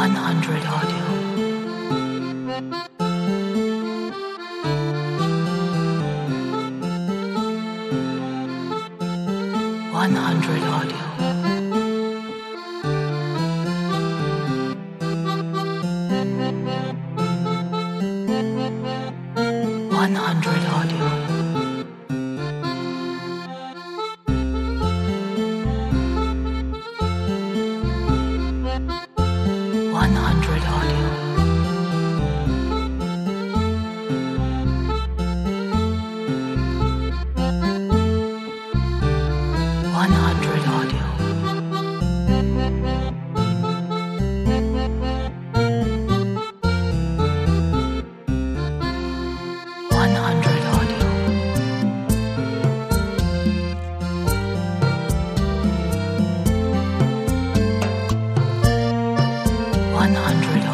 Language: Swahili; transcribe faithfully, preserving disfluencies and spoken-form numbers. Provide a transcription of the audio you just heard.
one hundred audio. one hundred audio. one hundred audio. one hundred audio. one hundred audio. one hundred audio. one hundred